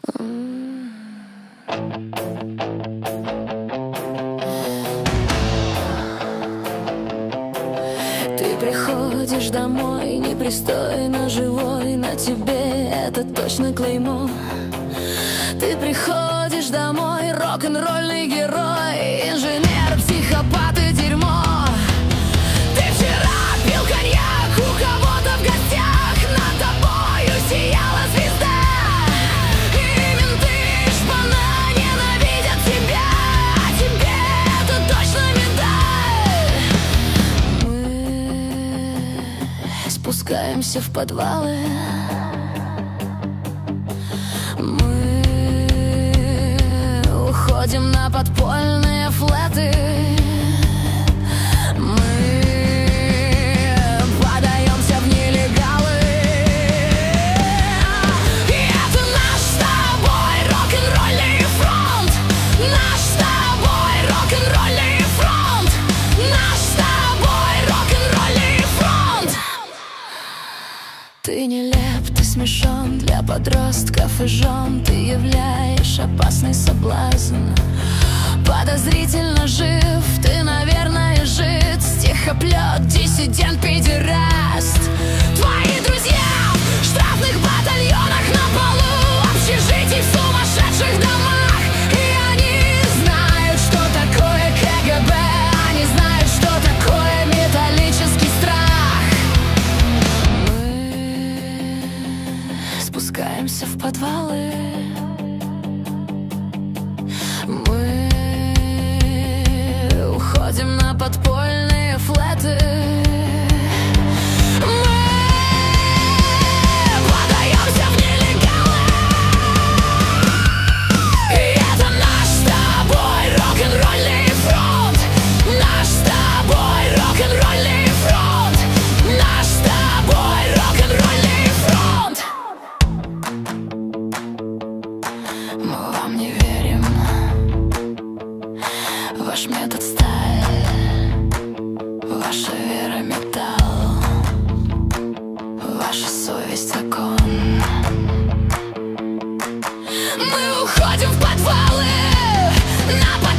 Ты приходишь домой, непристойно живой, на тебе это точно клеймо. Ты приходишь домой, рок-н-ролльный герой, инженер, психопат и дерьмо. Ты вчера пил коньяк у кого-то в гостях, над тобою сияла звезда. И менты шпана ненавидят тебя, а тебе это точно медаль. Мы спускаемся в подвалы, мы уходим на подпольные флэты, мы подаемся в нелегалы. И это наш с тобой рок-н-ролльный фронт, наш с тобой рок-н-ролльный фронт, наш с тобой рок-н-ролльный фронт. Ты нелеп, ты смешон для подростков и жен, ты являешь опасный соблазн. Подозрительно жив, ты, наверное, жид, стихоплет, диссидент, педераст. Твои друзья в штрафных батальонах, на полу общежитий, в сумасшедших домах. И они знают, что такое КГБ, они знают, что такое металлический страх. Мы спускаемся в подвалы, мы уходим на подпольные флэты, мы подаемся в нелегалы. И это наш с тобой рок-н-ролльный фронт, наш с тобой рок-н-ролльный фронт, наш с тобой рок-н-ролльный фронт. Мы вам не верим, ваш метод сталь, ваша вера металл, ваша совесть закон. Мы уходим в подвалы, на